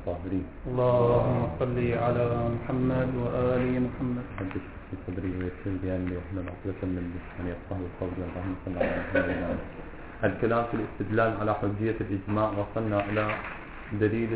الطاهرين. اللهم صل على محمد وآل محمد. حدث في صدري ويسر بأني واحلل عقدة من لساني يفقهوا قولي. اللهم صل على محمد. الكلام في الاستدلال على حجية الإجماع، وصلنا إلى دليل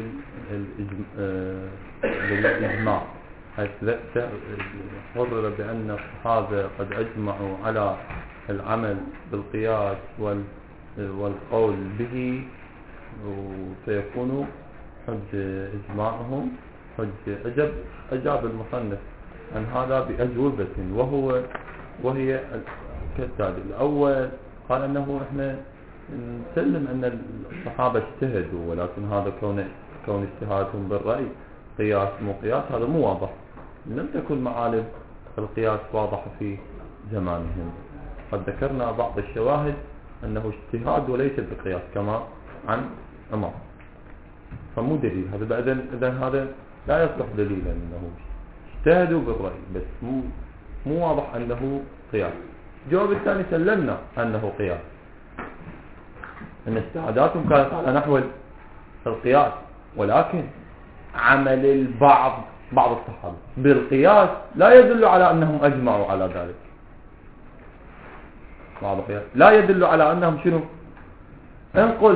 الإجماع، حيث قرر بأن الصحابة قد أجمعوا على العمل بالقياس والقول به، وسيكون حج إجماعهم حج. أجاب المصنف عن هذا بأجوبة، وهي كالتالي. الأول قال أنه إحنا نسلم أن الصحابة اجتهدوا، ولكن هذا كون اجتهادهم بالرأي قياس مو قياس، هذا مو واضح. لم تكن معالم القياس واضحة في زمانهم. قد ذكرنا بعض الشواهد أنه اجتهاد وليس بقياس كما عن عمر، فمو دليل هذا. إذن هذا لا يصلح دليلا أنه اجتهدوا بالرأي، بس مو واضح أنه قياس. الجواب الثاني سلمنا أنه قياس، أن اجتهاداتهم كانت على نحو القياس، ولكن عمل بعض الصحابة بالقياس لا يدل على أنهم أجمعوا على ذلك. واضح؟ لا يدل على أنهم شنو؟ انقل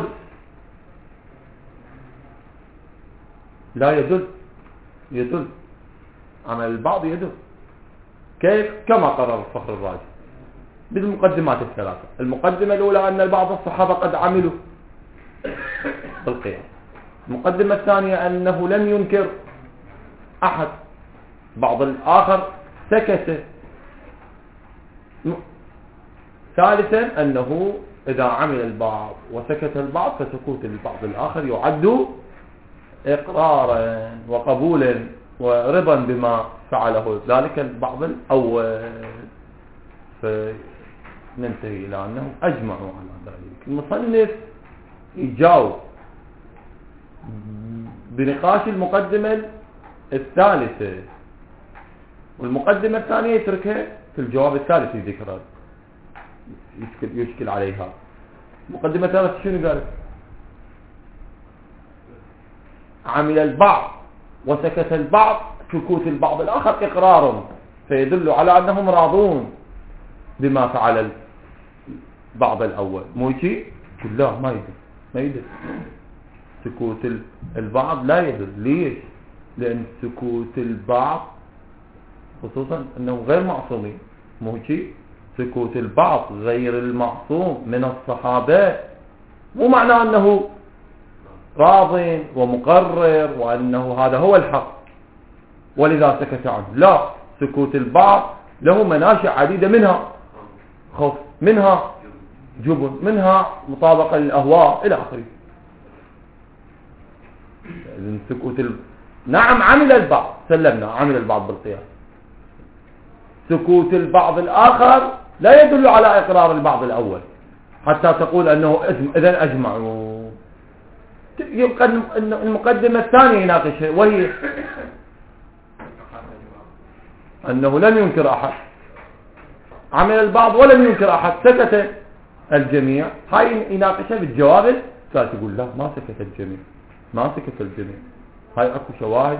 لا يدل عمل البعض يدل. كيف؟ كما قرر الفخر الرازي بالمقدمات الثلاثة. المقدمة الأولى أن بعض الصحابة قد عملوا بالقياس. المقدمة الثانية أنه لم ينكر أحد، بعض الآخر سكت. ثالثا أنه إذا عمل البعض وسكت البعض، فسكوت البعض الآخر يعد إقرارا وقبولا ورضا بما فعله ذلك البعض الأول، فننتهي إلى أنهم أجمعوا على ذلك. المصنف يجاوب بنقاش المقدمة الثالثة، والمقدمة الثانية يتركها في الجواب الثالث ذكرها، يشكل عليها. المقدمة الثالثة شنو قالت؟ عمل البعض وسكت البعض، سكوت البعض الآخر إقرار، فيدل على أنهم راضون بما فعل البعض الأول. مو شيء؟ لا، ما يدل. سكوت البعض لا يدل. ليش؟ لأن سكوت البعض خصوصا أنه غير معصومين. مو شيء؟ سكوت البعض غير المعصوم من الصحابة مو معناه أنه راض ومقرر وأنه هذا هو الحق ولذا سكت عنه. لا، سكوت البعض له مناشئ عديدة، منها خوف، منها جبن، منها مطابقة للأهواء إلى آخره. نعم عمل البعض، سلمنا عمل البعض بالقياس. سكوت البعض الآخر لا يدل على إقرار البعض الأول حتى تقول أنه إذن أجمعوا. يبقى المقدمة الثانية يناقشها، وهي أنه لم ينكر أحد، عمل البعض ولم ينكر أحد، سكت الجميع. هاي يناقشها بالجواب الثالث، يقول لا، ما سكت الجميع، ما سكت الجميع. هاي أكو شواهد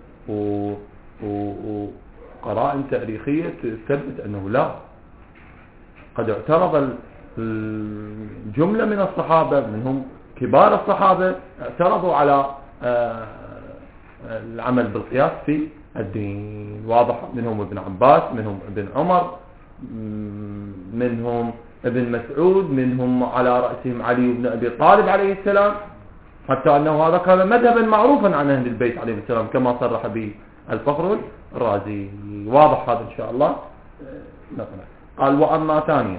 وقرائن تاريخية تثبت أنه لا، قد اعترض الجملة من الصحابة، منهم كبار الصحابة، اعترضوا على العمل بالقياس في الدين. واضح؟ منهم ابن عباس، منهم ابن عمر، منهم ابن مسعود، منهم على رأسهم علي بن أبي طالب عليه السلام، حتى أنه هذا كان مذهبا معروفا عن أهل البيت عليه السلام كما صرح به الفخر الرازي. واضح هذا إن شاء الله. قال: وأما ثانيا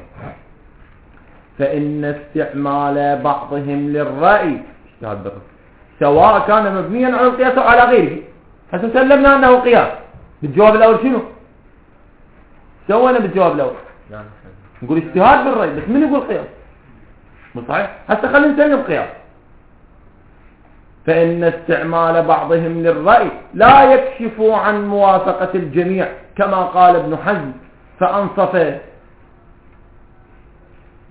فإن استعمال بعضهم للرأي سواء كان مبنيا على القياس أو على غيره. حتى سلمنا أنه قياس. بالجواب الأول شنو سوينا بالجواب الأول؟ نقول اجتهاد بالرأي، بس من يقول قياس؟ مو صحيح؟ هسه خلينا نسلم قياس. فإن استعمال بعضهم للرأي لا يكشف عن موافقة الجميع كما قال ابن حزم فأنصفه.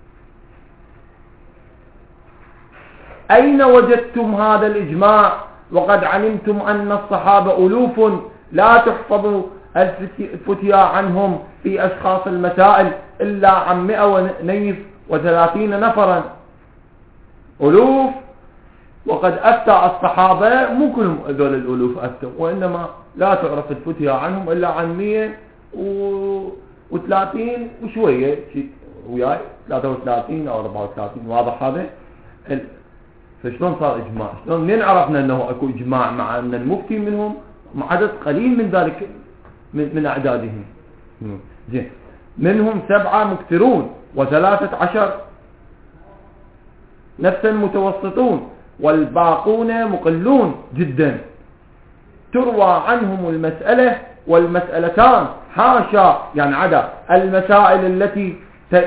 أين وجدتم هذا الإجماع وقد علمتم أن الصحابة ألوف لا تحفظ الفتيا عنهم في أشخاص المسائل إلا عن 132 نفرا. ألوف، وقد أفتى الصحابة، مو كلهم ذول الألوف أفتوا، وإنما لا تعرف الفتيا عنهم إلا عن 130 وشوية، وياي 33 أو 34. واضح هذا؟ فشلون صار إجماع؟ شلون منين عرفنا أنه أكو إجماع مع أن المفتي منهم عدد قليل من ذلك من أعدادهم؟ زين، منهم 7 مكثرون و13 نفسا متوسطون والباقون مقلون جدا. تروى عنهم المسألة والمسألتان، حاشا يعني عدا المسائل التي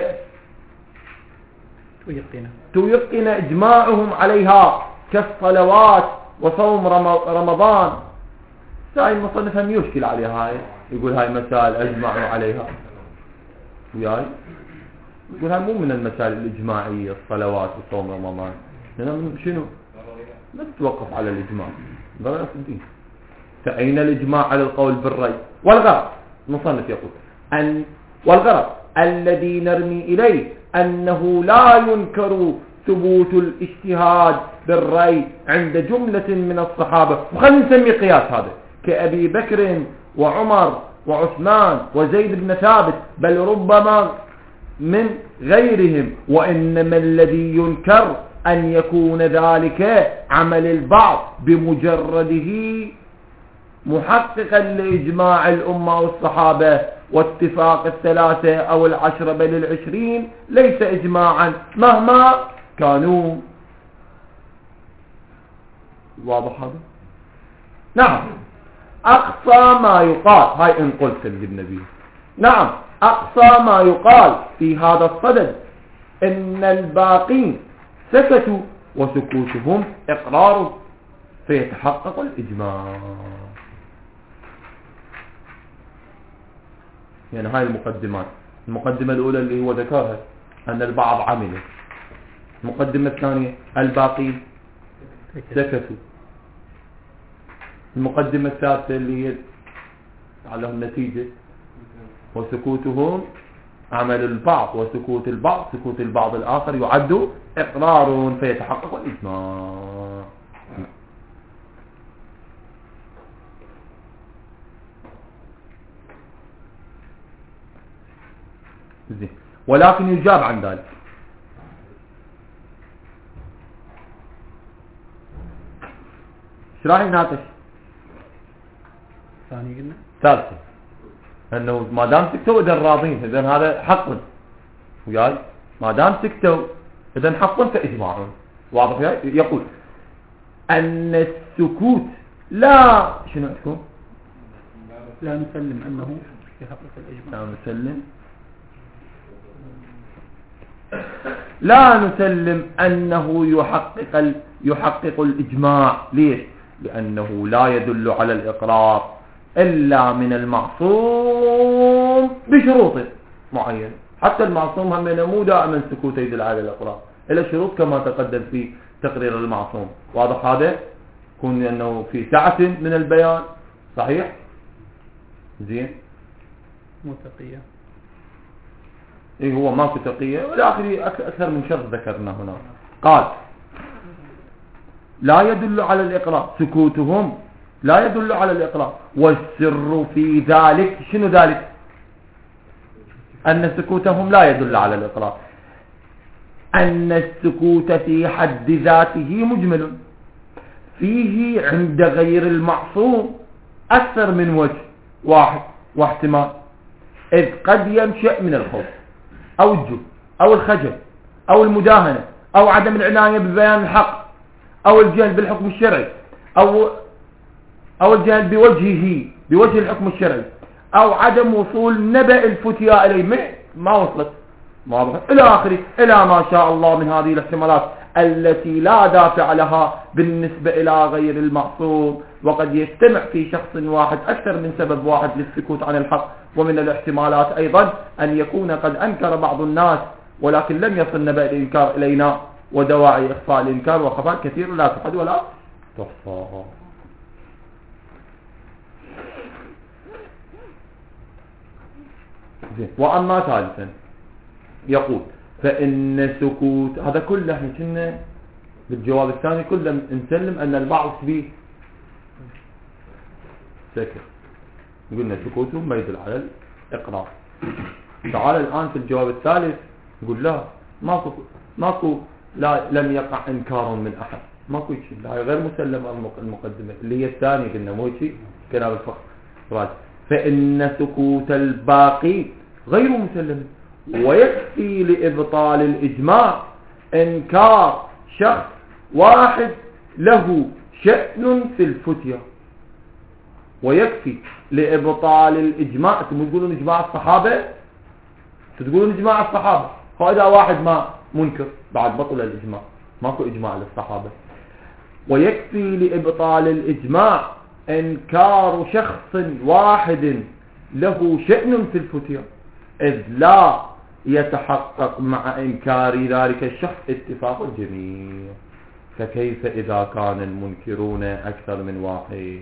تيقن إجماعهم عليها كالصلوات وصوم رمضان. هاي المصنف هم يشكل عليها، هاي يقول هاي مسائل أجمعوا عليها، وياي يقول هاي مو من المسائل الإجماعية الصلوات وصوم رمضان، لأنه شنو؟ لا تتوقف على الإجماع، ضرورة الدين. فأين الإجماع على القول بالرأي؟ والغرض، المصنف يقول والغرض الذي نرمي إليه أنه لا ينكر ثبوت الاجتهاد بالرأي عند جملة من الصحابة، وخلينا نسمي قياس هذا كأبي بكر وعمر وعثمان وزيد بن ثابت، بل ربما من غيرهم، وإنما الذي ينكر أن يكون ذلك عمل البعض بمجرده محققا لإجماع الأمة والصحابة واتفاق 3 أو 10 بل 20 ليس إجماعا مهما كانوا. واضح هذا؟ نعم، أقصى ما يقال، هاي إن قلت للنبي، نعم أقصى ما يقال في هذا الصدد إن الباقين سكتوا وسكوتهم إقرار فيتحقق الإجماع. يعني هاي المقدمات. المقدمة الأولى اللي هو ذكرها أن البعض عمله، المقدمة الثانية الباقين سكتوا، المقدمة الثالثة اللي هي عليهم نتيجة وسكوتهم عمل البعض وسكوت البعض، سكوت البعض الآخر يعد إقرار فيتحقق الإجماع. ولكن يجاب عن ذلك. ايش راح يناقش؟ ثاني قلنا ثالثة انه ما دام سكتوا اذا راضين، اذا هذا حق وياي، ما دام سكتوا اذا حق فاجماع. واضح وياي؟ يقول ان السكوت لا شنو تكون؟ لا نسلم انه يحقق الاجماع. لا نسلم أنه يحقق الإجماع. ليش؟ لأنه لا يدل على الإقرار إلا من المعصوم بشروط معينة. حتى المعصوم هم مو دائما سكوت يدل على الإقرار، إلا شروط كما تقدم في تقرير المعصوم. واضح هذا؟ يكون أنه في سعة من البيان، صحيح؟ زين، متقية، إيه هو ماكو تقية، والآخر أكثر من شرط ذكرنا هنا. قال لا يدل على الإقرار، سكوتهم لا يدل على الإقرار، والسر في ذلك شنو ذلك؟ أن سكوتهم لا يدل على الإقرار، أن السكوت في حد ذاته مجمل فيه عند غير المعصوم أكثر من وجه واحد واحتمال، إذ قد ينشأ من الخوف أو الجهل أو الخجل أو المداهنة أو عدم العناية ببيان الحق أو الجهل بالحكم الشرعي أو الجهل بوجه الحكم الشرعي أو عدم وصول نبأ الفتيا إليه، ما وصلت، واضح، إلى آخره، إلى ما شاء الله من هذه الاحتمالات التي لا دافع لها بالنسبة إلى غير المعصوم. وقد يجتمع في شخص واحد أكثر من سبب واحد للسكوت عن الحق. ومن الاحتمالات أيضا أن يكون قد أنكر بعض الناس ولكن لم يصل نبأ الإنكار إلينا، ودواعي إخفاء الإنكار وخفاء كثير لا تحد ولا تحصى. زين. وأما ثالثا يقول فإن سكوت، هذا كله احنا كنا بالجواب الثاني كله نسلم أن البعض به سكت، قلنا سكوته ما يدل على الإقرار. تعال الآن في الجواب الثالث نقول لا، ماكو لا لم يقع إنكار من أحد، ماكو شيء، هاي غير مسلمة المقدمة اللي هي الثانية قلنا مو شيء كلام الفقه. فإن سكوت الباقي غير مسلم، ويكفي لإبطال الإجماع إنكار شخص واحد له شأن في الفتية. ويكفي لإبطال الإجماع، انتم تقولون إجماع الصحابة، تقولون إجماع الصحابة، فإذا واحد ما منكر بعد بطل الإجماع، ماكو إجماع للصحابة. ويكفي لإبطال الإجماع إنكار شخص واحد له شأن في الفتية، إذ لا يتحقق مع إنكار ذلك الشخص اتفاق الجميع. فكيف إذا كان المنكرون أكثر من واحد؟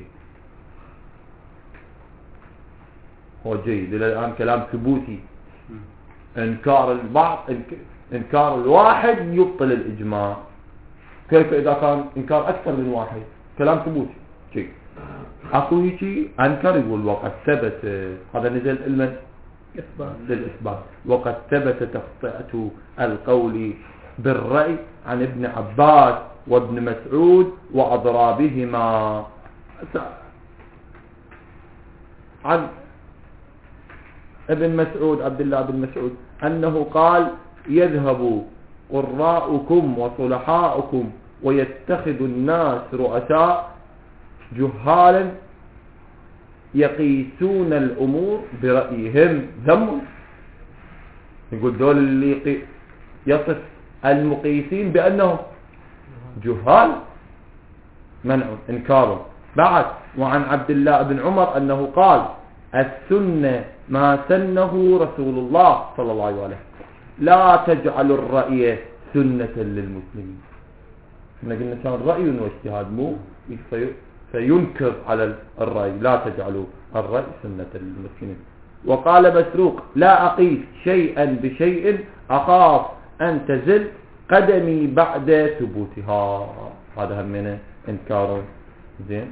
هو جيد إلى الآن كلام ثبوتي، إنكار البعض إنكار الواحد يبطل الإجماع. كيف إذا كان إنكار أكثر من واحد؟ كلام ثبوتي جيد. أكو هيك أنكر يقول وقد ثبت، هذا نزل علما للإثبات، وقد ثبت تخطئة القول بالرأي عن ابن عباس وابن مسعود وأضرابهما. عن ابن مسعود عبد الله بن مسعود أنه قال يذهب قراؤكم وصلحاؤكم ويتخذ الناس رؤساء جهالا يقيسون الأمور برأيهم. ذم، يقول دول اللي يصف المقيسين بأنهم جهال، منع إنكاره. بعد وعن عبد الله بن عمر أنه قال السنة ما سنه رسول الله صلى الله عليه وسلم، لا تجعل الرأي سنة للمسلمين. احنا قلنا كان رأي واجتهاد، مو فينكر على الرأي، لا تجعلوا الرأي سنة للمسلمين. وقال مسروق لا أقيس شيئا بشيء أخاف أن تزل قدمي بعد ثبوتها. هذا همنا إنكار. زين.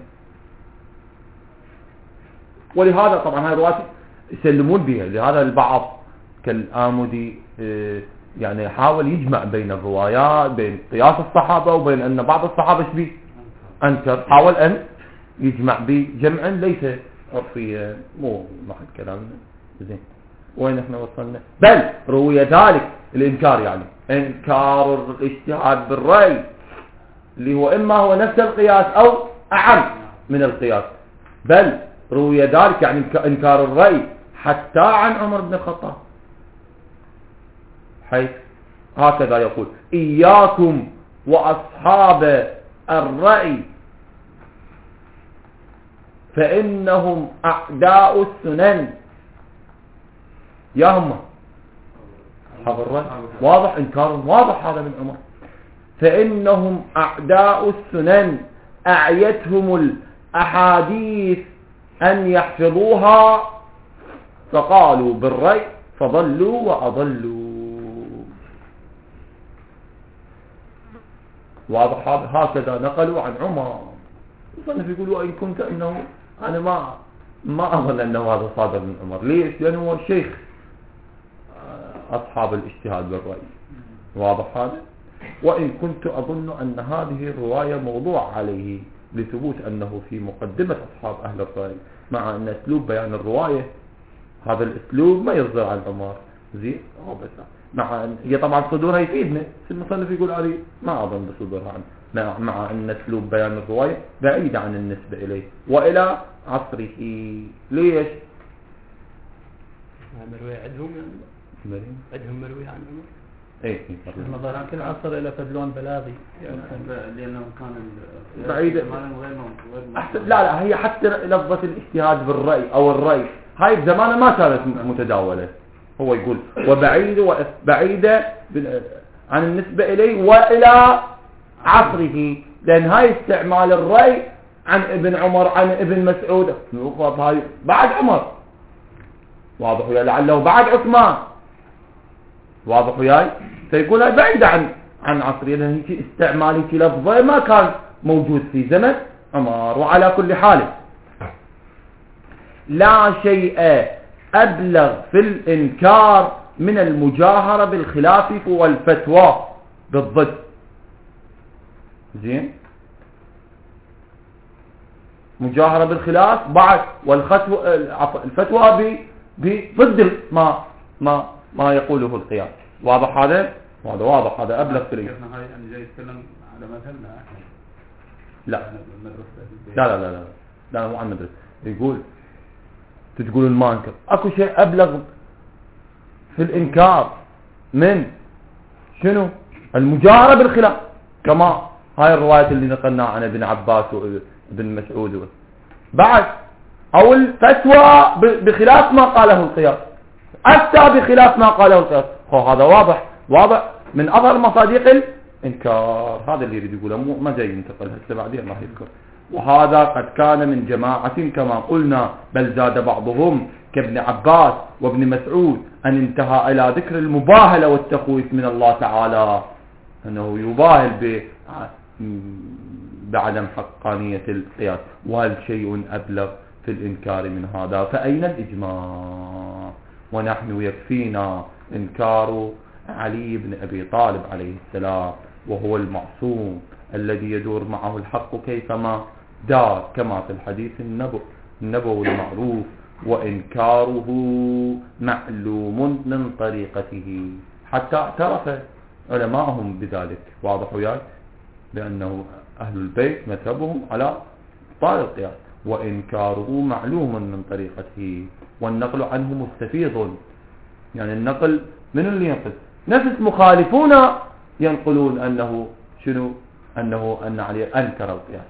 ولهذا طبعا هاي الروايات يسلمون بها، لهذا البعض كالآمدي يعني حاول يجمع بين الروايات، بين قياس الصحابة وبين أن بعض الصحابة شبيه أنكر، حاول أن يجمع بجمع ليس عرفيا، مو محل كلامنا. زين. وين احنا وصلنا؟ بل روي ذلك الإنكار، يعني إنكار الاجتهاد بالرأي اللي هو إما هو نفس القياس أو أعم من القياس. بل روي ذلك يعني إنكار الرأي حتى عن عمر بن الخطاب، حيث هكذا يقول إياكم وأصحاب الرأي فإنهم أعداء السنن. يا هم أصحاب الرأي، واضح إنكار واضح هذا من عمر. فإنهم أعداء السنن أعيتهم الأحاديث أن يحفظوها فقالوا بالرأي فضلوا وأضلوا. واضح هكذا نقلوا عن عمر. وصنف يقولوا إن كنت إنه أنا ما أظن أنه هذا صادر من عمر. ليش؟ لأنه هو الشيخ أصحاب الاجتهاد بالرأي. واضح هذا. وإن كنت أظن أن هذه الرواية موضوع عليه لثبوت أنه في مقدمة أصحاب أهل الرأي، مع أن أسلوب بيان الرواية هذا الأسلوب ما يصدر عن عمر. زين. مع أن هي طبعا صدورها يفيدنا، المصنف يقول عليه ما أظن بصدورها عنه، مع أن أسلوب بيان الرواية بعيد عن النسبة إليه وإلى عصره. ليش؟ مروي عندهم مروي عن عمر. ايه لكن عصر الى فدلون بلاغي لانه كان بعيد. لا هي حتى لفظة الاجتهاد بالرأي او الرأي هاي بزمانه ما كانت متداولة. هو يقول بعيدة عن النسبة اليه والى عصره، لان هاي استعمال الرأي عن ابن عمر عن ابن مسعود هاي بعد عمر. واضح وياي، لعله بعد عثمان، واضح وياي، فيقول هاي بعيدة عن عصرية، لأن هيك استعمال هيك لفظة ما كان موجود في زمن عمر. وعلى كل حال لا شيء أبلغ في الإنكار من المجاهرة بالخلاف والفتوى بالضد. زين، مجاهرة بالخلاف بعد الفتوى بضد ما يقوله القياس. واضح هذا؟ هذا واضح، هذا أبلغ في الإنكار. هاي يعني جاي يتكلم على مذهبنا احنا. لا لا لا لا لا مو عن مدرسة. يقول تقولون ما انكر، اكو شيء ابلغ في الانكار من شنو؟ المجاهرة بالخلاف، كما هاي الرواية اللي نقلناها عن ابن عباس وابن مسعود بعد، او الفتوى بخلاف ما قاله القياس، افتى بخلاف ما قاله القياس. هذا واضح من اظهر مصادق الانكار. هذا اللي يريد يقوله، ما جاي ينتقل هسه بعدين راح يذكر. وهذا قد كان من جماعة كما قلنا، بل زاد بعضهم كابن عباس وابن مسعود أن انتهى إلى ذكر المباهلة والتخويف من الله تعالى، أنه يباهل بعدم حقانية القياس. وهل شيء أبلغ في الإنكار من هذا؟ فأين الإجماع؟ ونحن يكفينا إنكار علي بن أبي طالب عليه السلام، وهو المعصوم الذي يدور معه الحق كيفما دار، كما في الحديث النبوي المعروف: وإنكاره معلوم من طريقته، حتى اعترف علماءهم بذلك. واضح وياك؟ لأنه أهل البيت مذهبهم على طال القياس. وإنكاره معلوم من طريقته، والنقل عنه مستفيض. يعني النقل من اللي ينقل؟ نفس مخالفون ينقلون أنه شنو؟ أن علي أنكر القياس.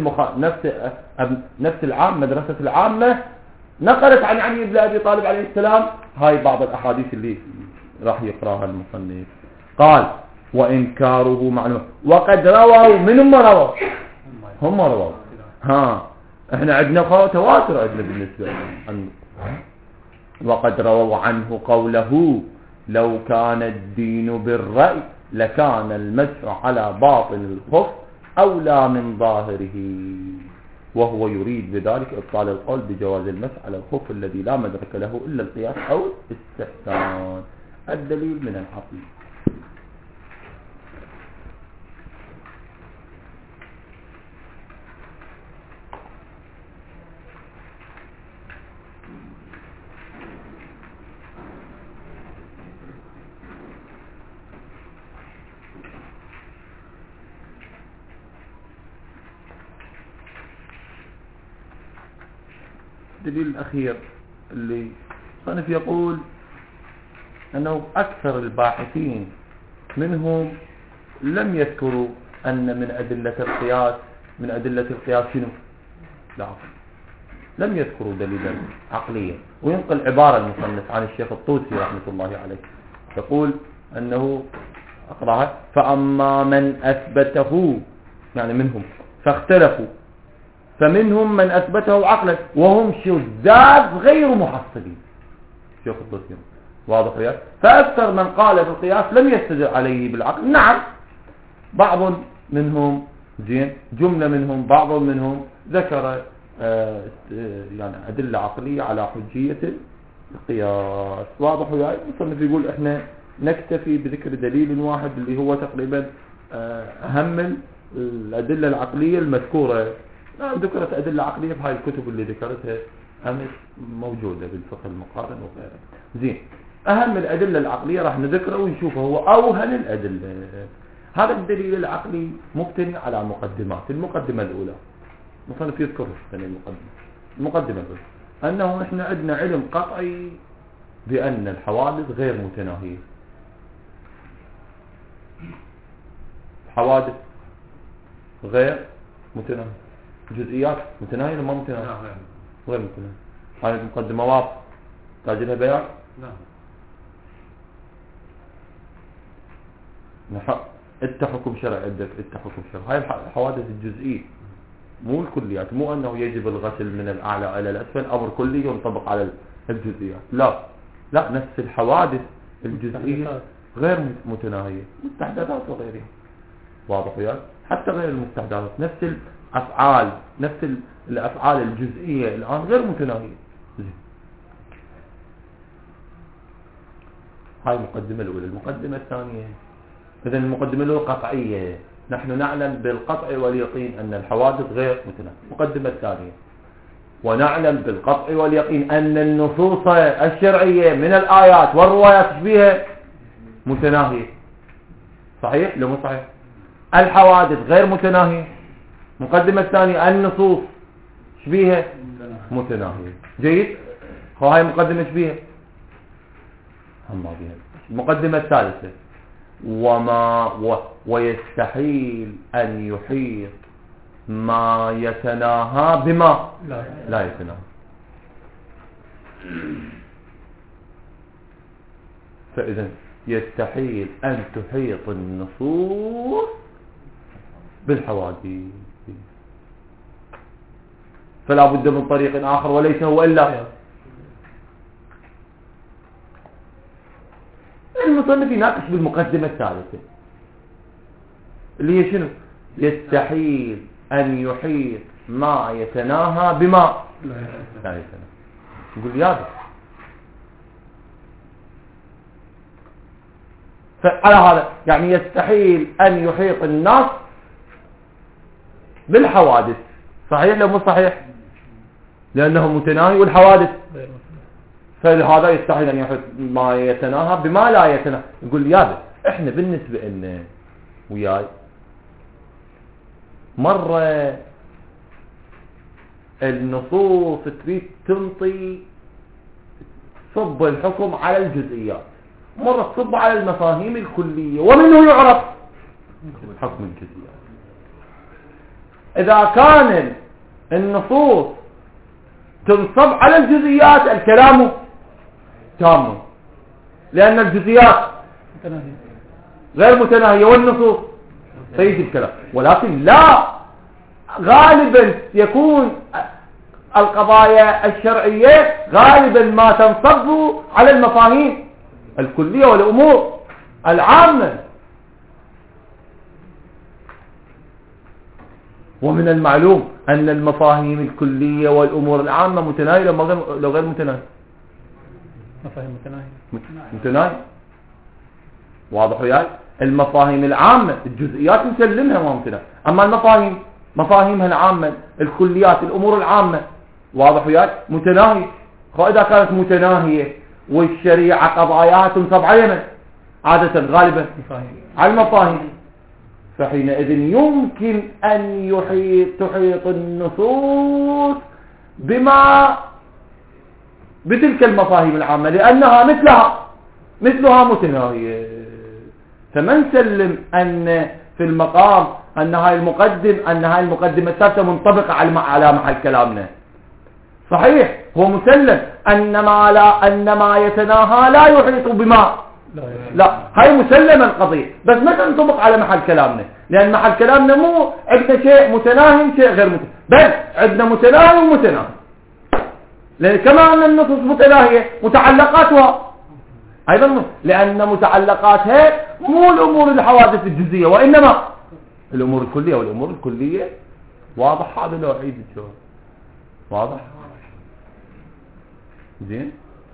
نفس العام، مدرسة العامة نقلت عن علي بن أبي طالب عليه السلام هاي بعض الأحاديث اللي راح يقراها المصنف. قال: وإنكاره معلوم. وقد رووا، من هم رووا احنا عندنا تواتر عندنا بالنسبة عنه. وقد رووا عنه قوله: لو كان الدين بالرأي لكان المسح على باطن الخف أولى من ظاهره. وهو يريد بذلك إبطال القول بجواز المسح على الخف الذي لا مدرك له إلا القياس أو الاستحسان. الدليل من العقل. الدليل الأخير اللي صنف يقول أنه أكثر الباحثين منهم لم يذكروا أن من أدلة القياس شنو؟ لا، لم يذكروا دليلا عقليا. وينقل عبارة المصنف عن الشيخ الطوسي رحمة الله عليه، يقول أنه أقرأها: فأما من أثبته، يعني منهم، فاختلفوا، فمنهم من أثبته عقلا وهم شذاذ غير محصلين. شيخ الطوسي واضح وياك؟ فأكثر من قال في القياس لم يستدل عليه بالعقل. نعم، بعض منهم جملة منهم، بعض منهم ذكر يعني أدلة عقلية على حجية القياس. واضح وياك؟ المصنف يقول احنا نكتفي بذكر دليل واحد اللي هو تقريبا أهم الأدلة العقلية المذكورة. ذكرت أدلة عقلية في هاي الكتب اللي ذكرتها أمس، موجودة بالفقه المقارن وغيره. زين، أهم الأدلة العقلية راح نذكره ونشوفه هو أوهن الأدلة. هذا الدليل العقلي مبتني على مقدمات. المقدمة الأولى مصنف يذكر المقدمة الأولى أنه إحنا عندنا علم قطعي بأن الحوادث غير متناهية. حوادث غير متناهية، جزئيات متناهية ولا ما متناهية؟ غير متناهية. هاي المقدمة واضحة، تحتاج لها بيان؟ لا. انت حكم شرعي عندك، انت حكم شرعي. هاي الحوادث الجزئية مو الكليات، مو انه يجب الغسل من الاعلى الى الاسفل، امر كلي ينطبق الجزئيات. لا نفس الحوادث الجزئية غير متناهية، مستحدثات وغيرها، واضح وياك؟ حتى غير المستحدثات نفس الأفعال، نفس الأفعال الجزئية الآن غير متناهية. هاي المقدمة الأولى. المقدمة الثانية، إذن المقدمة الأولى قطعية، نحن نعلم بالقطع واليقين أن الحوادث غير متناهية. المقدمة الثانية، ونعلم بالقطع واليقين أن النصوص الشرعية من الآيات والروايات بها متناهية. صحيح لو مو صحيح؟ الحوادث غير متناهية. المقدمة الثانية، النصوص شبيها متناهية. جيد. هاي مقدمة شبيها هم بها. المقدمة الثالثة، ويستحيل أن يحيط ما يتناهى بما لا يتناهى. فإذا يستحيل أن تحيط النصوص بالحوادث، فلا بد من طريق آخر وليس هو إلا. المصنف يناقش بالمقدمة الثالثة اللي هي شنو؟ يستحيل أن يحيط ما يتناهى بما لا يتناهى. يقول يا فعلى هذا يعني يستحيل أن يحيط الناس بالحوادث. صحيح لو مو صحيح؟ لأنه متناهي والحوادث، فلهذا يستحيل أن يحيط ما يتناهى بما لا يتناهى. يقول يا احنا بالنسبة لنا وياي مرة النصوص تريد تنطي صب الحكم على الجزئيات، مرة تصب على المفاهيم الكلية، ومنه يعرف حكم الجزئيات. إذا كان النصوص تنصب على الجزئيات الكلام تام، لأن الجزئيات غير متناهية والنصوص سيد الكلام. ولكن لا، غالبا يكون القضايا الشرعية غالبا ما تنصب على المفاهيم الكلية والأمور العامة. ومن المعلوم أن المفاهيم الكلية والأمور العامة متناهية لو غير متناهية. مفاهيم متناهية. واضح وياي؟ المفاهيم العامة الجزئيات نسلمها ما متناهية، أما المفاهيم مفاهيمها العامة الكليات الأمور العامة واضح وياي متناهية. إذا كانت متناهية والشريعة قضاياها تنصب على من؟ عادة غالبا على المفاهيم، فحينئذ يمكن أن تحيط النصوص بتلك المفاهيم العامة لأنها مثلها متناهية. فمن سلم أن في المقام أن هاي المقدمة الثالثة منطبقة على محل كلامنا. صحيح هو مسلم أن ما يتناهى لا يحيط بما لا، هاي مسلمة القضية، بس ما تنطبق على محل كلامنا، لأن محل كلامنا مو عندنا شيء متناهي شيء غير متناهي، بل عندنا متناهي ومتناهي. لأن كما أن النصوص متناهية متعلقاتها أيضا، لأن متعلقاتها مو الأمور الحوادث الجزئية وإنما الأمور الكلية، والأمور الكلية واضح. هذا لو أعيد الجواب واضح زين.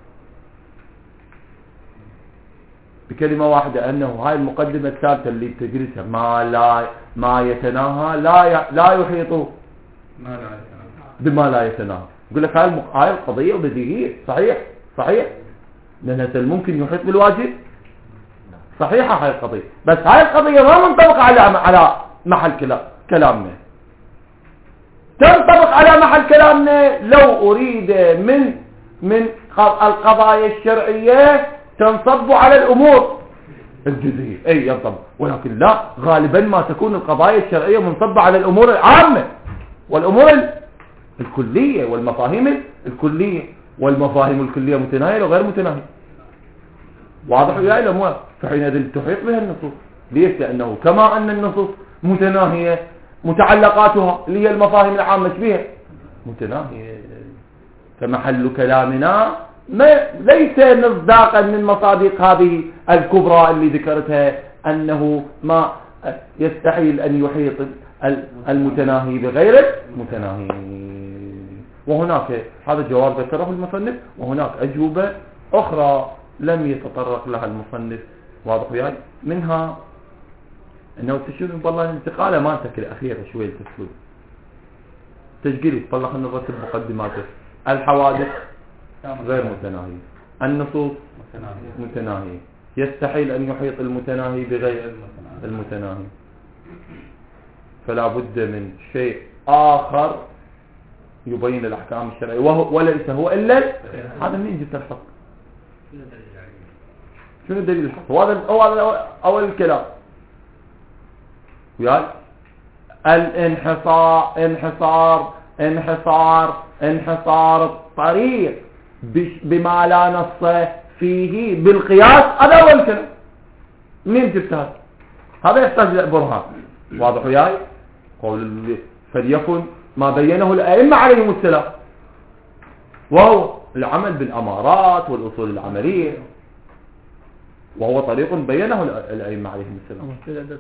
بكلمة واحدة أنه هاي المقدمة الثالثة اللي بتدرسها ما يتناهى لا يحيط بما لا يتناهى. يقول لك هاي القضية بديهية. صحيح لأنها ممكن يحيط بالواجب. صحيحة هاي القضية، بس هاي القضية ما منطبقة على محل كلامنا. تنطبق على محل كلامنا لو أريد من القضايا الشرعية تنصب على الأمور الجزئية، أي ينطبق. ولكن لا، غالبا ما تكون القضايا الشرعية منصبة على الأمور العامة والأمور الكلية والمفاهيم الكلية، والمفاهيم الكلية متناهية وغير متناهية. واضح وياي لو مو؟ فحينئذ تحيط بها النصوص. ليش؟ لأنه كما أن النصوص متناهية متعلقاتها اللي هي المفاهيم العامة بها متناهية، فمحل كلامنا ليس مصداقا من مصادق هذه الكبرى اللي ذكرتها أنه ما يستحيل أن يحيط المتناهي بغير المتناهي. وهناك هذا الجواب ذكره المصنف، وهناك أجوبة أخرى لم يتطرق لها المصنف، واضح وياي؟ منها أنه تشوف والله الانتقالة مالتك الأخيرة شوية تسوي تسجيلي والله خلنا نرتب مقدماته. الحوادث غير متناهية، النصوص متناهية، يستحيل أن يحيط المتناهي بغير المتناهي، فلا بد من شيء آخر يبين الأحكام الشرعية وليس هو إلا هذا. من جبت الحق؟ شنو دليل الحق؟ وهذا أول الكلام وياي. انحصار الطريق بما لا نص فيه بالقياس، هذا أول كلام. مين جبت هذا يحتاج برهان، واضح وياي؟ قول فليكن ما بينه الأئمة عليهم السلام، وهو العمل بالأمارات والأصول العملية، وهو طريق بينه الأئمة عليهم السلام.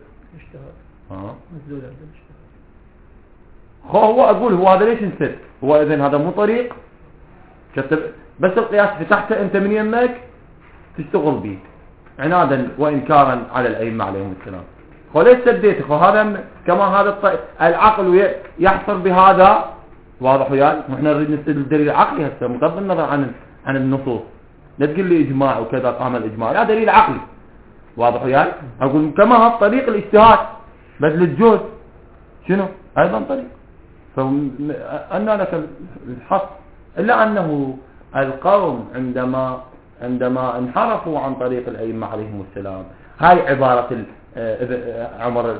هو أقول هو هذا ليش نسد؟ هو إذن هذا مو طريق بس القياس فتحته أنت من يمك تشتغل به عنادا وإنكارا على الأئمة عليهم السلام. وليش سديته؟ وهذا كما هذا العقل يحصر بهذا، واضح وياي؟ نحن نريد نستدل الدليل العقلي هسه بغض النظر عن النصوص. لا تقول لي إجماع وكذا قام الإجماع، لا دليل عقلي، واضح وياي؟ أقول كما هذا طريق الاجتهاد بذل الجهد شنو أيضا طريق، فأن لك الحق. إلا أنه القوم عندما انحرفوا عن طريق الأئمة عليهم السلام، هاي عبارة عمر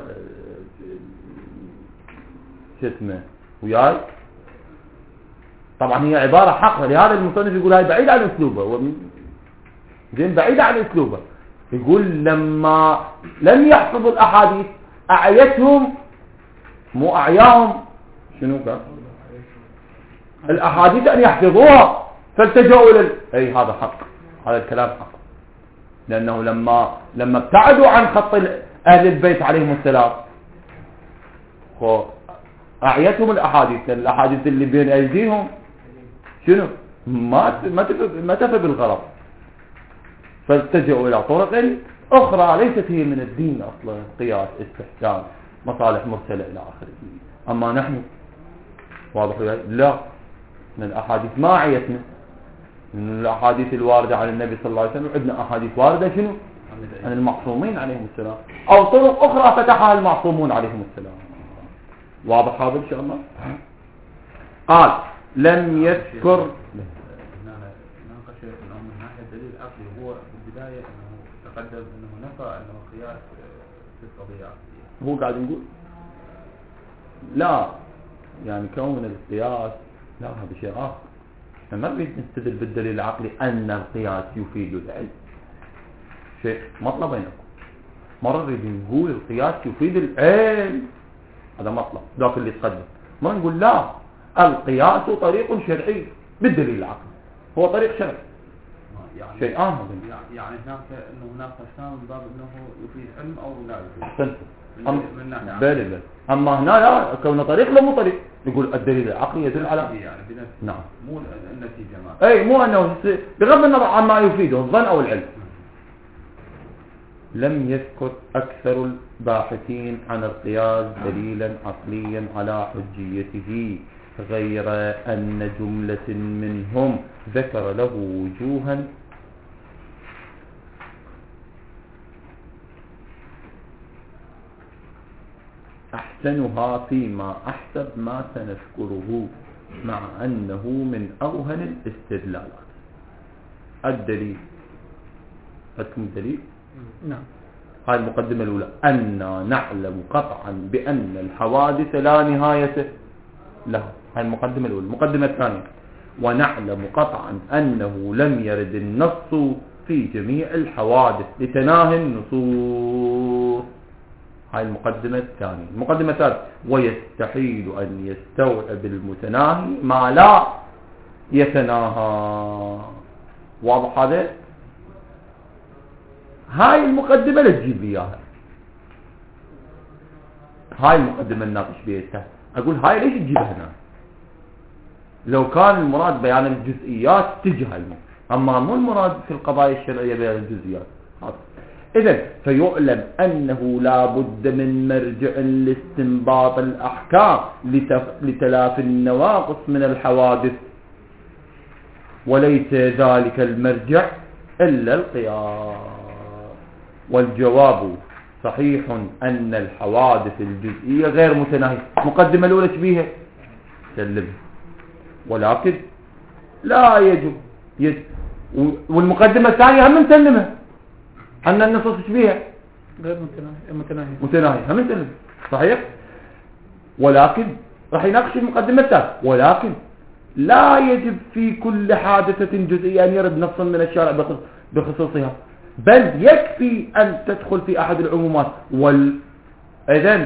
شتمه وياي، طبعا هي عبارة حق، لهذا المصنف يقول هاي بعيد عن أسلوبه، زين بعيد عن أسلوبه. يقول لما لم يحفظوا الأحاديث أعيتهم، مو أعياهم، شنو كان الأحاديث أن يحفظوها فالتجأوا أي هذا حق، هذا الكلام حق، لأنه لما ابتعدوا عن خط أهل البيت عليهم السلام أعيتهم الأحاديث اللي بين أيديهم شنو ما تفي بالغرض، فالتجأوا إلى طرق أخرى ليست هي من الدين أصلا، قياس، استحسان، مصالح مرسلة إلى آخره. أما نحن واضح لا، من الأحاديث ما عيتنا، من الأحاديث الواردة على النبي صلى الله عليه وسلم عندنا أحاديث واردة شنو عن المعصومين عليهم السلام، أو طرق أخرى فتحها المعصومون عليهم السلام. واضح هذا إن شاء الله. قال لم يذكر الدليل العقلي هو في البداية أنه تقدم أنه نفى أنه قياس في القضية. هو قاعد يقول لا، يعني كون القياس لا، هذا شيء آخر. ما نريد نستدل بالدليل العقلي أن القياس يفيد العلم، شيء مطلب بينكم. مرة نريد نقول القياس يفيد العلم، هذا مطلب ذاك اللي تقدم. ما نقول لا، القياس طريق شرعي بالدليل العقلي، هو طريق شرعي، يعني شيء آخر. يعني هناك أقسام من باب أنه يفيد علم أو لا يفيد. أحسنت. بل أما هنا لا، كون طريق لا مو طريق، يقول الدليل العقلي يدل على يعني نعم، مو النتيجة ما أي مو أنه بغض النظر عما يفيده الظن أو العلم. لم يذكر أكثر الباحثين عن القياس دليلا عقليا على حجيته، غير أن جملة منهم ذكر له وجوها أحسنها فيما أحسب ما سنذكره، مع أنه من أوهن الاستدلالات. الدليل أتكم الدليل؟ نعم. هذه المقدمة الأولى، أننا نعلم قطعا بأن الحوادث لا نهاية له. هذه المقدمة الأولى. المقدمة الثانية، ونعلم قطعا أنه لم يرد النص في جميع الحوادث لتناهي النصوص. هاي المقدمة الثانية. المقدمة الثالثة، ويستحيل أن يستوعب المتناهي ما لا يتناهى. واضح هذا؟ هاي المقدمة لا تجيب لي اياها، هاي المقدمة الناقش بيها، اقول هاي ليش تجيبها هنا؟ لو كان المراد بيان الجزئيات تجي هاي، اما مو المراد في القضايا الشرعية بيان الجزئيات. إذن فيعلم أنه لا بد من مرجع لاستنباط الأحكام لتلافي النواقص من الحوادث، وليس ذلك المرجع إلا القياس. والجواب صحيح أن الحوادث الجزئية غير متناهية. مقدمة الأولى تبيها سلمها، ولكن لا يجب والمقدمة الثانية هم نسلمها أن النصوص تشبيها غير متناهية هم نسلم صحيح، ولكن راح يناقش المقدمة الثانية. ولكن لا يجب في كل حادثة جزئية أن يرد نص من الشارع بخصوصها، بل يكفي أن تدخل في أحد العمومات. إذن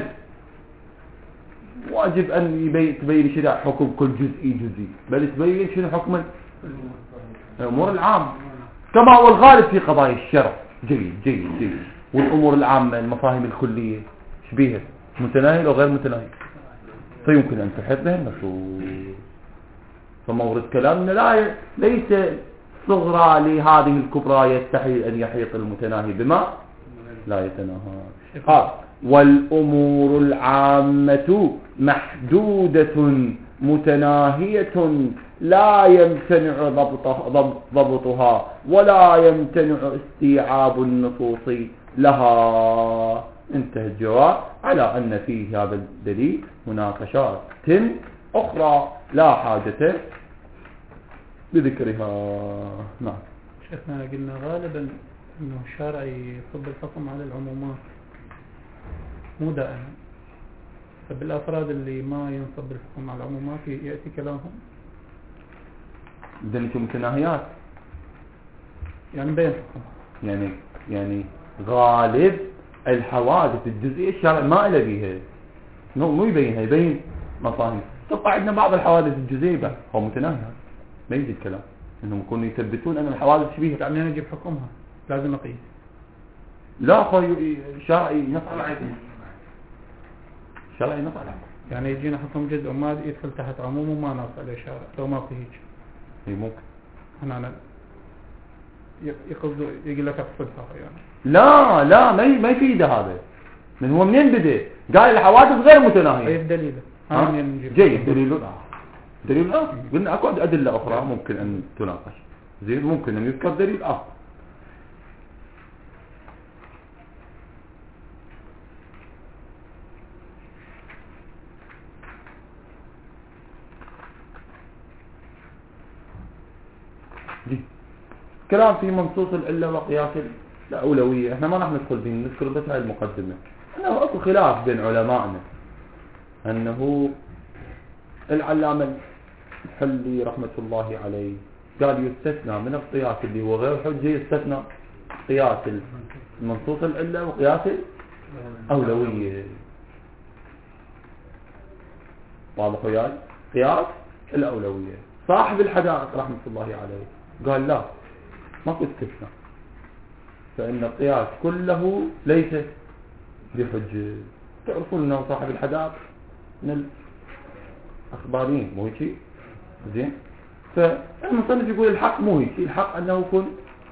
واجب أن تبين شنو حكم كل جزئي، بل تبين شنو حكم الأمور العامة كما هو الغالب في قضايا الشرع. جيد. والأمور العامة المفاهيم الكلية شبيهة متناهية وغير متناهية، فيمكن أن تحيط بها النصوص. فمورد كلامنا ليس صغرى لهذه الكبرى يستحيل أن يحيط المتناهي بما لا يتناهى. والأمور العامة محدودة متناهية لا يمتنع ضبطها ولا يمتنع استيعاب النصوص لها. انتهى الجواب على أن فيه هذا الدليل مناقشات أخرى لا حاجة بذكرها. نعم شيخنا قلنا غالبا أنه الشارع يفضل الحكم على العمومات مو دائما، فبالأفراد اللي ما ينصب الحكم على العمومات يأتي كلامهم ذلك متناهيات، يعني بين حكم يعني غالب الحوادث الجزئية الشارع ما إلى بيها، مو يبينها، يبين مفاهيم. تبقى عندنا بعض الحوادث الجزئية هو متناهيات، ما يجي الكلام انهم يكونوا يثبتون ان الحوادث شبيهة. يعني نجيب حكمها لازم اقيس؟ لا اخوي، شرعي نفع شرعي نفع. يعني يجينا حكم جزء وما يدخل تحت عموم وما نص عليه شارع لو ما فيه هيك. اي ممكن انا يقصد يقول لك اقصدها يعني. لا ما يفيد هذا. من هو منين بدا؟ قال الحوادث غير متناهية. اي دليله جيد. دليل قلنا اكو ادله اخرى ممكن ان تناقش. زين ممكن ان يذكر دليل اخر. كلام في منصوص العله وقياس الاولويه، احنا ما راح ندخل فيه، نذكر بس هاي المقدمه. انه اكو خلاف بين علمائنا انه العلامه الحلي رحمه الله عليه قال يستثنى من القياس اللي هو غير حجه، يستثنى قياس منصوص العله وقياس الاولويه. واضح وياي؟ قياس الاولويه. صاحب الحدائق رحمه الله عليه قال لا، ماكو استثناء، فإن القياس كله ليس بحجة. تعرفون أنه صاحب الحدائق من الأخباريين مو هيك؟ زين؟ فالمصنف يقول الحق مو هيك، الحق أنه يكون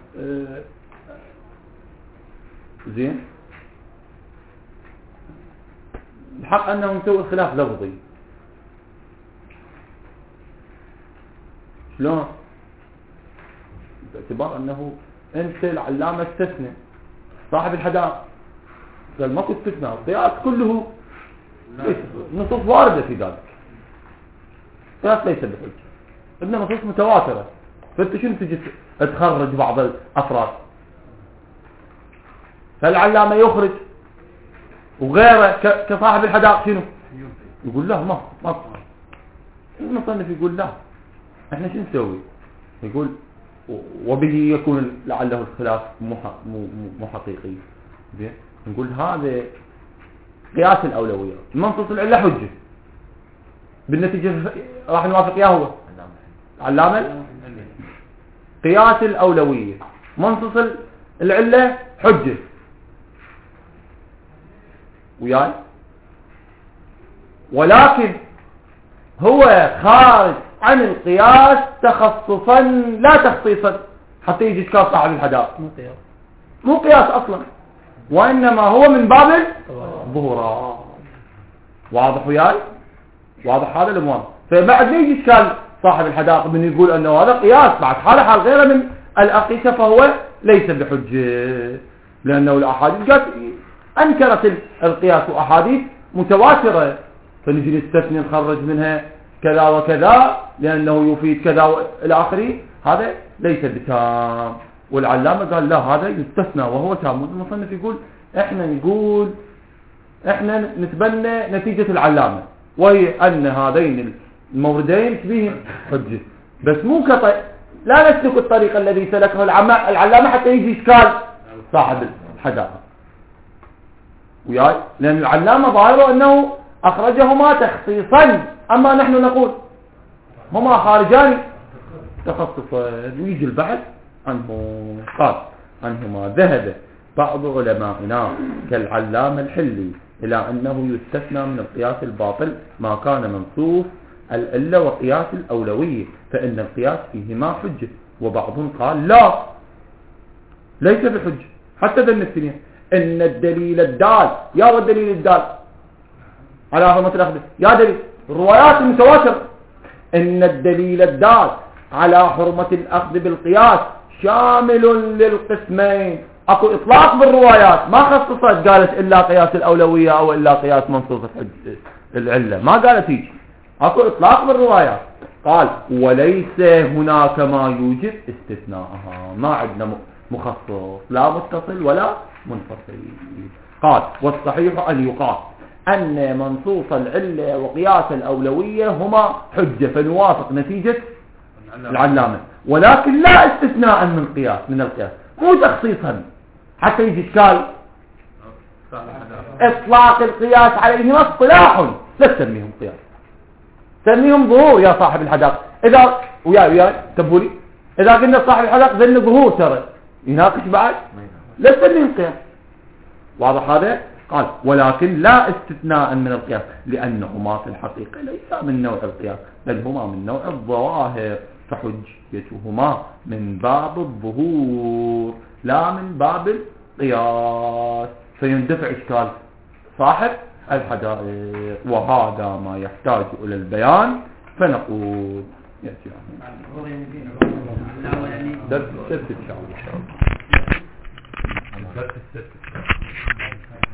زين؟ الحق أنه نسوي خلاف لفظي. شلون؟ باعتبار انه انت العلامه استثنى، صاحب الحدائق قال ماكو استثناء، القياس كله نصوص وارده في ذلك، القياس ليس بحجه، ابن نصوص متواتره، فانت شنو تجي تخرج بعض الافراد؟ فالعلامه يخرج وغيره كصاحب الحدائق شنو يقول له ما المصنف يقول لا، احنا شو نسوي؟ يقول وبه يكون لعله الخلاف مو حقيقي. نقول هذا قياس الأولوية، منصوص العلة حجة، بالنتيجة راح نوافق يا هو علامة. قياس الأولوية منصوص العلة حجة وياي، ولكن هو خارج عن القياس تخصصا لا تخصيصا، حتى يجي إشكال صاحب الحدائق مو قياس أصلا، وإنما هو من باب الظهورات. واضح وياي؟ واضح هذا الأمر. فبعد ما يجي إشكال صاحب الحدائق من يقول أنه هذا قياس بعد حال غيره من الأقيسة فهو ليس بحجة، لأنه الأحاديث قالت أنكرت القياس وأحاديث متواترة، فنجي نستثني نخرج منها كذا وكذا لأنه يفيد كذا إلى آخره، هذا ليس بتام. والعلامة قال لا هذا يستثنى وهو تام. المصنف يقول احنا نتبنى نتيجة العلامة، وهي أن هذين الموردين فيهم حجة، بس مو لا نسلك الطريق الذي سلكه العلامة حتى يجي إشكال صاحب الحدائق وياي، لأن العلامة ظاهره أنه أخرجهما تخصيصا، أما نحن نقول هما خارجان تخصصا. ويجي البحث عنه. قال عنهما ذهب بعض علمائنا كالعلامة الحلي إلى أنه يستثنى من القياس الباطل ما كان منصوص العلة وقياس الأولوية، فإن القياس فيهما حجة. وبعضهم قال لا ليس بحجة حتى ذن السنين، إن الدليل الدال يا والدليل الدال على حرمة الأخذ يا دليل الروايات المتواترة، إن الدليل الدال على حرمة الأخذ بالقياس شامل للقسمين. اكو اطلاق بالروايات ما خصصت قالت الا قياس الاولوية او الا قياس منصوص العلة، ما قالت هيك، اكو اطلاق بالروايات. قال وليس هناك ما يوجب استثناءها، ما عندنا مخصص لا متصل ولا منفصل. قال والصحيح ان يقال ان منصوص العلة وقياس الاولوية هما حجة، فنوافق نتيجة العلامة، ولكن لا استثناء من القياس مو تخصيصا حتى يجي إشكال إطلاق القياس عليهما اصطلاح، لا تسميهم قياس، سميهم ظهور يا صاحب الحدائق. إذا ويا تبولي إذا قلنا صاحب الحدائق ذن ظهور ترى يناقش بعد لا تسميهم قياس. واضح هذا؟ قال ولكن لا استثناء من القياس لأنهما في الحقيقة ليس من نوع القياس بل هما من نوع الظواهر، فحجيتهما من باب الظهور لا من باب القياس، فيندفع إشكال صاحب الحدائق. وهذا ما يحتاج إلى البيان، فنقول يأتي درس السبت إن شاء الله.